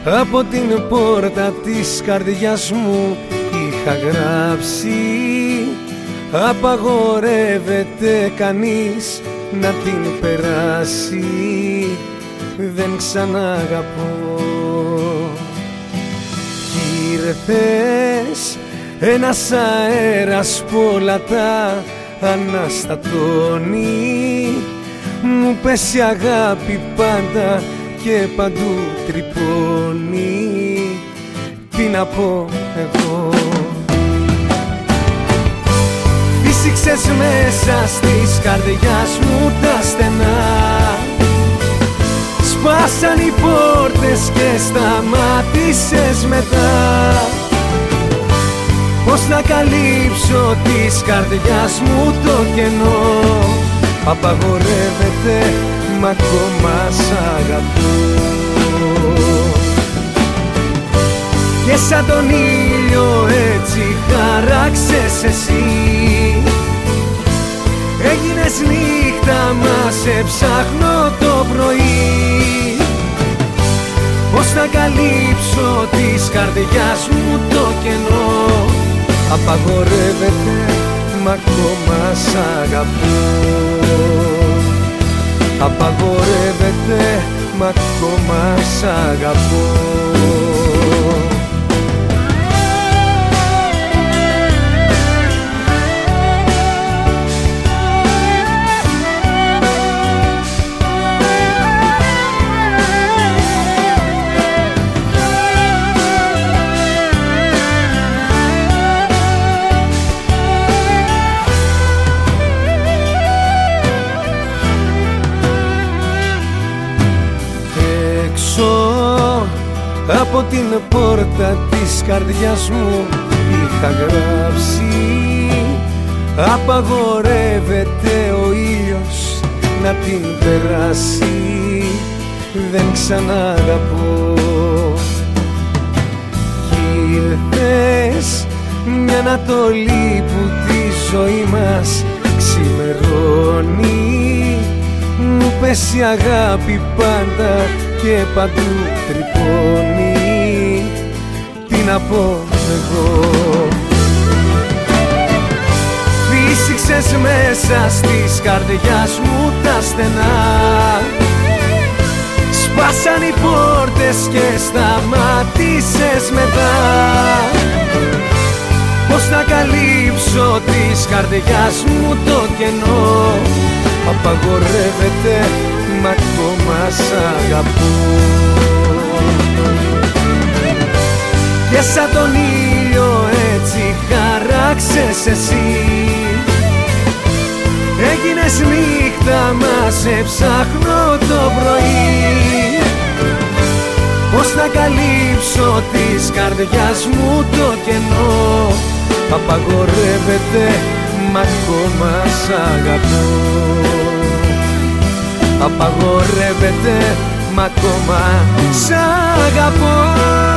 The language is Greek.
Από την πόρτα της καρδιάς μου είχα γράψει: απαγορεύεται κανείς να την περάσει, δεν ξαναγαπώ. Κι ήρθες ένας αέρας πολλά τα αναστατώνει, μου πέσει αγάπη πάντα και παντού τρυπώνει. Τι να πω εγώ? Φύσηξες μέσα στις καρδιάς μου τα στενά, σπάσαν οι πόρτες και σταμάτησες μετά. Πώς να καλύψω της καρδιάς μου το κενό? Απαγορεύεται, μ' ακόμα σ' αγαπώ. Και σαν τον ήλιο έτσι χαράξες εσύ, έγινες νύχτα μα σε ψάχνω το πρωί. Πώς να καλύψω της καρδιάς μου το κενό? Απαγορεύεται, μ' ακόμα σ' αγαπώ. Απαγορεύεται, μ' ακόμα σ' αγαπώ. Από την πόρτα της καρδιάς μου είχα γράψει: απαγορεύεται ο ήλιος να την περάσει, δεν ξαναγαπώ. Κι ήρθες μια ανατολή που τη ζωή μας ξημερώνει, μου πέσει αγάπη πάντα και παντού τρυπώνει. Τι να πω εγώ? Φύσηξες μέσα στις καρδιάς μου τα στενά, σπάσαν οι πόρτες και σταμάτησες μετά. Πώς να καλύψω της καρδιάς μου το κενό? Απαγορεύεται, μ' ακόμα σ' αγαπώ. Και σαν τον ήλιο έτσι χαράξες εσύ, έγινες νύχτα μα σε ψάχνω το πρωί. Πώς να καλύψω της καρδιάς μου το κενό? Απαγορεύεται, μ' ακόμα σ' αγαπώ. Απαγορεύεται, μ' ακόμα σ' αγαπώ.